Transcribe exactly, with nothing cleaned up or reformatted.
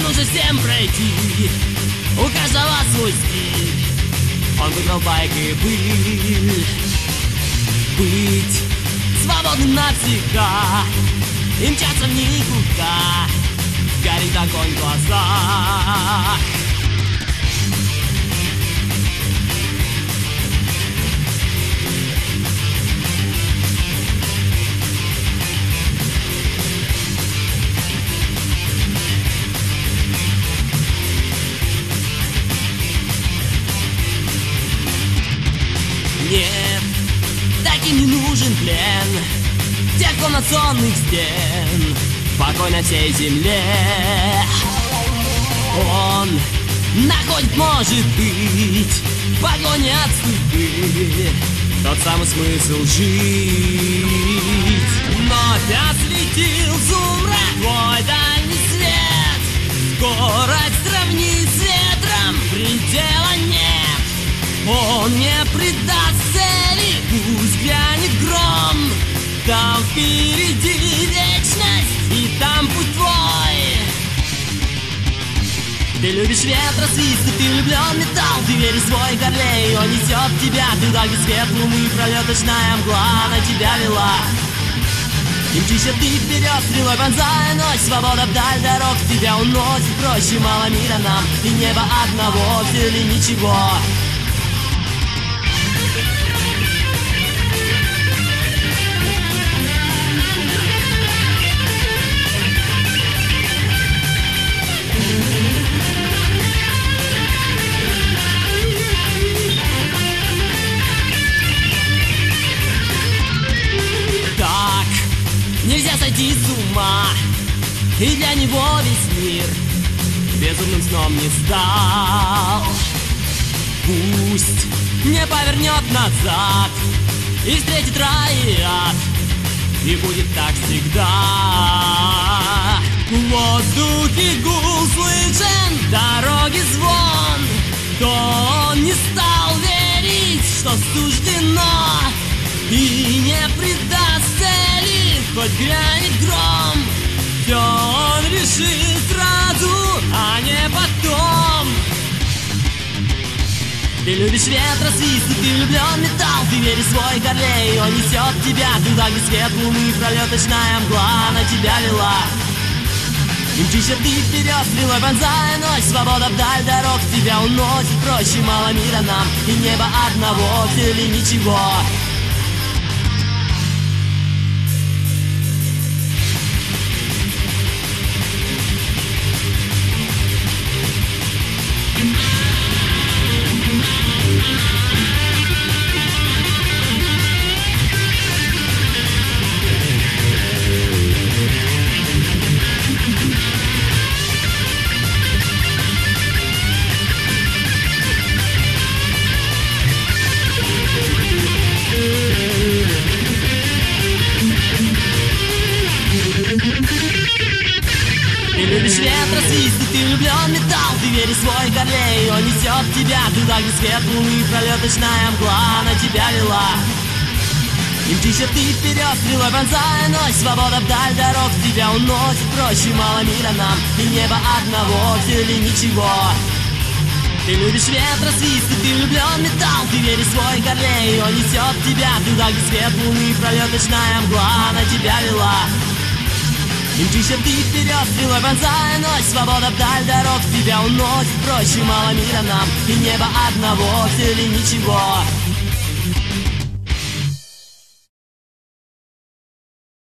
нужно всем пройти, у каждого свой стиль. Он выбрал байк и пыль. Быть свободным навсегда и мчаться в никуда, горит огонь в глазах. Нет, таким не нужен плен тех комнатных стен, покой на всей земле. Он находит, может быть, в погоне от судьбы тот самый смысл жить. Вновь осветил сумрак твой дальний свет, скорость сравни с ветром, предела нет. Он не предаст цели, пусть грянет гром. Там впереди вечность, и там путь твой. Ты любишь ветра, свист, и ты влюблен в металл. Ты веришь в свой Харлей, он несет тебя туда, где свет луны, пролеточная мгла на тебя вела. И мчишься ты вперед, стрелой вонзая ночь. Свобода вдаль дорог тебя уносит. Проще мало мира нам, и небо одного, все ли ничего. Нельзя сойти с ума, и для него весь мир безумным сном не стал. Пусть не повернет назад и встретит рай и ад, и будет так всегда. В воздухе гул слышен, дороги звон, то он не стал верить, что суждено, и не предаст цели, хоть грянет гром. Все он решит сразу, а не потом. Ты любишь ветра, свист, и ты влюблен в металл. Ты веришь в свой Харлей, он несет тебя туда, где свет луны, пролеточная мгла на тебя вела. И мчишься ты вперед, стрелой вонзая ночь. Свобода вдаль дорог тебя уносит. Проще мало мира нам, и небо одного, все ли ничего. Ты любишь ветра, свист, и ты влюблен в металл. Ты веришь в свой Харлей, он несет тебя туда, где свет луны, пролеточная мгла на тебя вела. И мчишься ты вперед, стрелой вонзая ночь. Свобода вдаль дорог тебя уносит. Проще мало мира нам, и небо одного, все ли ничего. Ты любишь ветра, свист, и ты влюблен в металл. Ты веришь в свой Харлей, он несет тебя туда, где свет луны, пролеточная мгла на тебя вела. И мчишься ты вперед, стрелой вонзая ночь. Свобода вдаль дорог тебя уносит. Проще мало мира нам, и небо одного, все ли ничего.